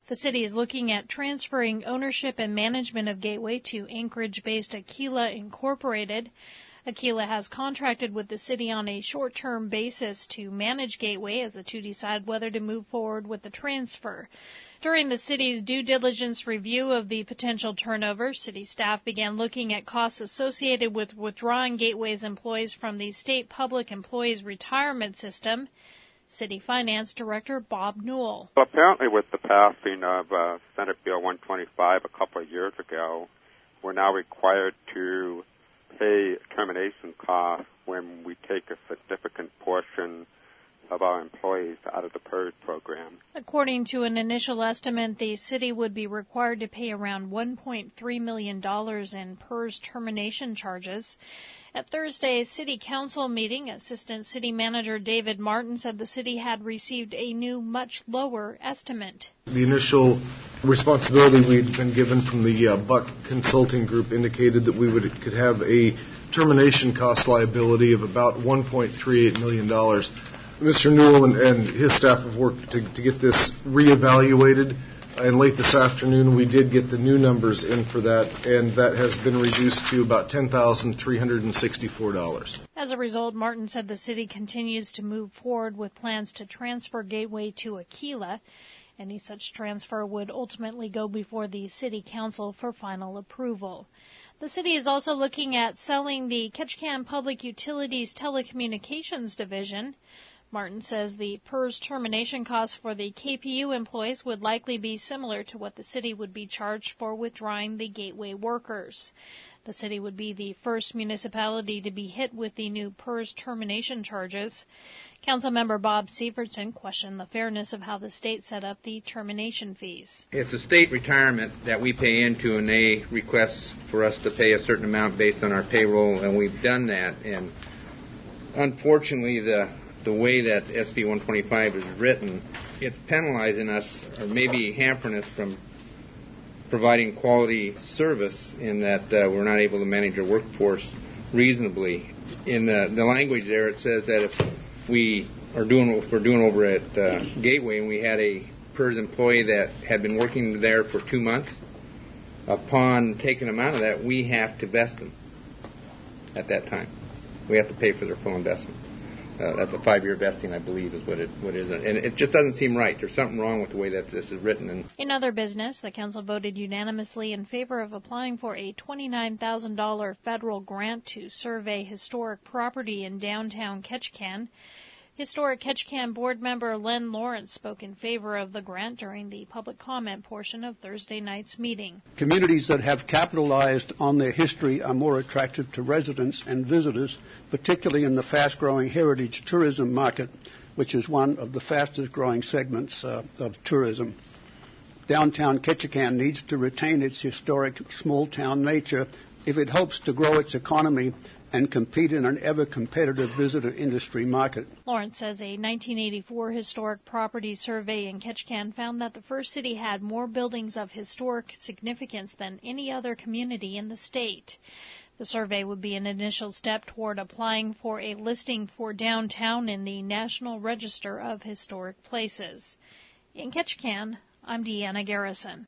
The city is looking at transferring ownership and management of Gateway to Anchorage-based Aquila Incorporated. Aquila has contracted with the city on a short-term basis to manage Gateway as the two decide whether to move forward with the transfer. During the city's due diligence review of the potential turnover, city staff began looking at costs associated with withdrawing Gateway's employees from the state public employees retirement system. City Finance Director Bob Newell. Well, apparently with the passing of Senate Bill 125 a couple of years ago, we're now required to pay termination costs when we take a significant portion of our employees out of the PERS program. According to an initial estimate, the city would be required to pay around $1.3 million in PERS termination charges. At Thursday's City Council meeting, Assistant City Manager David Martin said the city had received a new, much lower estimate. The initial responsibility we'd been given from the Buck Consulting Group indicated that we could have a termination cost liability of about $1.38 million. Mr. Newell and his staff have worked to get this reevaluated, and late this afternoon we did get the new numbers in for that, and that has been reduced to about $10,364. As a result, Martin said the city continues to move forward with plans to transfer Gateway to Aquila. Any such transfer would ultimately go before the City Council for final approval. The city is also looking at selling the Ketchikan Public Utilities Telecommunications Division. Martin says the PERS termination costs for the KPU employees would likely be similar to what the city would be charged for withdrawing the Gateway workers. The city would be the first municipality to be hit with the new PERS termination charges. Councilmember Bob Sievertson questioned the fairness of how the state set up the termination fees. It's a state retirement that we pay into, and they request for us to pay a certain amount based on our payroll, and we've done that. And unfortunately, the way that SB 125 is written, it's penalizing us or maybe hampering us from providing quality service in that we're not able to manage our workforce reasonably. In the language there, it says that if we are doing what we're doing over at Gateway and we had a PERS employee that had been working there for 2 months, upon taking them out of that, we have to vest them at that time. We have to pay for their full investment. That's a 5-year vesting, I believe, is what it is. And it just doesn't seem right. There's something wrong with the way that this is written. In other business, the council voted unanimously in favor of applying for a $29,000 federal grant to survey historic property in downtown Ketchikan. Historic Ketchikan board member Len Lawrence spoke in favor of the grant during the public comment portion of Thursday night's meeting. Communities that have capitalized on their history are more attractive to residents and visitors, particularly in the fast-growing heritage tourism market, which is one of the fastest-growing segments of tourism. Downtown Ketchikan needs to retain its historic small-town nature if it hopes to grow its economy and compete in an ever-competitive visitor industry market. Lawrence says a 1984 historic property survey in Ketchikan found that the First City had more buildings of historic significance than any other community in the state. The survey would be an initial step toward applying for a listing for downtown in the National Register of Historic Places. In Ketchikan, I'm Deanna Garrison.